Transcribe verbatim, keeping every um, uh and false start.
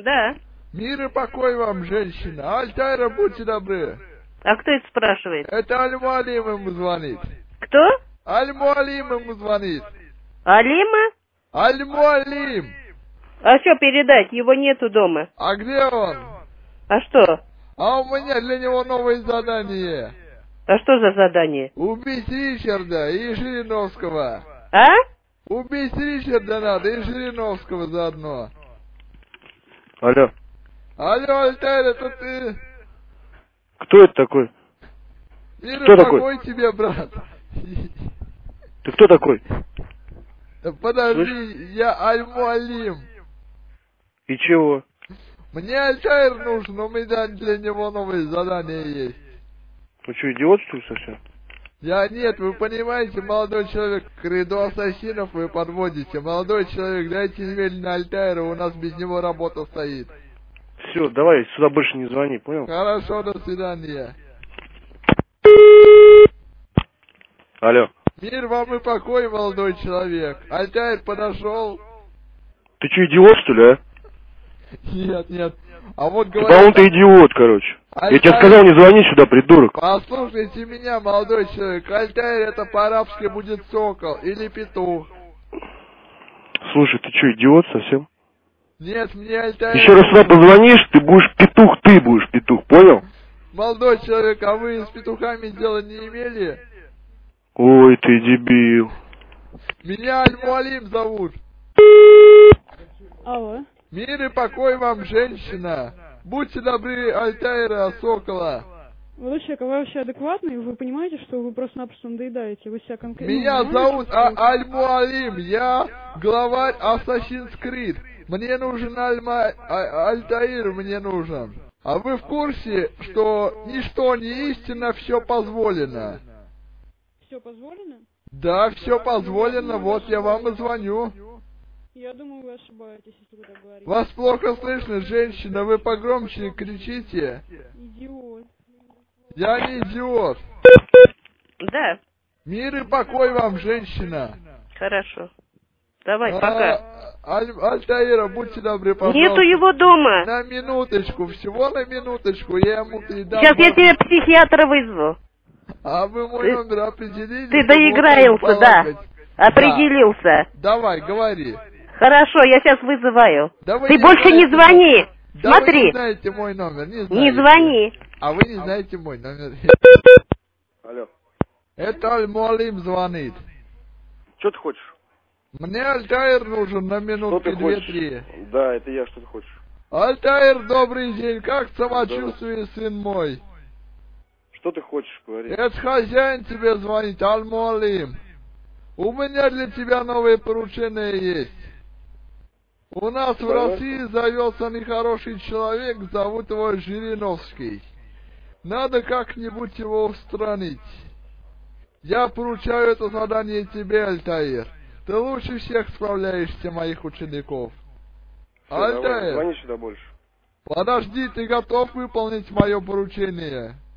Да. Мир и покой вам, женщина. Альтайра, будьте добры. А кто это спрашивает? Это Аль-Муалим ему звонит. Кто? Аль-Муалим ему звонит. Алима? Аль-Муалим. А что передать? Его нету дома. А где он? А что? А у меня для него новое задание. А что за задание? Убить Ричарда и Жириновского. А? Убить Ричарда надо и Жириновского заодно. Алло. Алло, Альтайр, это ты? Кто это такой? Мир Кто и такой? покой тебе, брат. Ты кто такой? Да подожди, Слышь? я Аль-Муалим. И чего? Мне Альтайр нужен, у меня для него новое задание есть. Вы что, идиот, что ли, совсем? Я нет, вы понимаете, молодой человек, к ряду ассасинов вы подводите. Молодой человек, дайте немедленно Альтайра, у нас без него работа стоит. Все, давай сюда больше не звони, понял? Хорошо, до свидания. Алло. Мир вам и покой, молодой человек. Альтайр подошел. Ты что, идиот, что ли, а? Нет, нет. А вот Да говорят... он-то идиот, короче. Альтайр... Я тебе сказал, не звони сюда, придурок. Послушайте меня, молодой человек. Альтайр это по-арабски будет сокол или петух. Слушай, ты что, идиот совсем? Нет, мне Альтайр... Еще раз сюда позвонишь, ты будешь петух, ты будешь петух, понял? Молодой человек, а вы с петухами дела не имели? Ой, ты дебил. Меня Аль-Муалим зовут. Алло. Мир и покой вам, женщина. Будьте добры, Альтайра, сокола. Молодой человек, а вы вообще адекватный? Вы понимаете, что вы просто-напросто надоедаете? Вы себя конкретно... Меня ну, зовут что а Аль-Муалим. Я главарь Assassin's Creed. Мне нужен Аль-Ма... а Альтаир, мне нужен. А вы в курсе, что ничто не истинно, все позволено? Все позволено? Да, все позволено, вот я вам и звоню. Я думаю, вы ошибаетесь, если вы так говорите. Вас плохо слышно, женщина, вы погромче кричите. Идиот. Я не идиот. Да. Мир и покой вам, женщина. Хорошо. Давай, А, пока. Аль, Альтаира, будьте добры, пожалуйста. Нету его дома. На минуточку, всего на минуточку, я ему передам. Сейчас я тебе психиатра вызову. А вы мой Ты- номер определили? Ты чтобы доиграился, вот да. балакать? Определился. Да. Давай, говори. Хорошо, я сейчас вызываю. Да вы Ты не больше не знаете звони. мой- Да вы Смотри. не знаете мой номер, не знаете. Не звони. А вы не знаете мой номер. Алло. Это Аль-Муалим звонит. Что ты хочешь? Мне Альтайр нужен на Что минутки ты хочешь? две-три. Да, это я, что ты хочешь? Альтайр, добрый день, как самочувствие, сын мой? Что ты хочешь, говори? Это хозяин тебе звонит, Аль-Муалим. У меня для тебя новое поручение есть. У нас в Давай. России завелся нехороший человек, зовут его Жириновский. Надо как-нибудь его устранить. Я поручаю это задание тебе, Альтаир. Ты лучше всех справляешься, моих учеников. Всё, давай, Альтаир, звони сюда больше. подожди, ты готов выполнить мое поручение?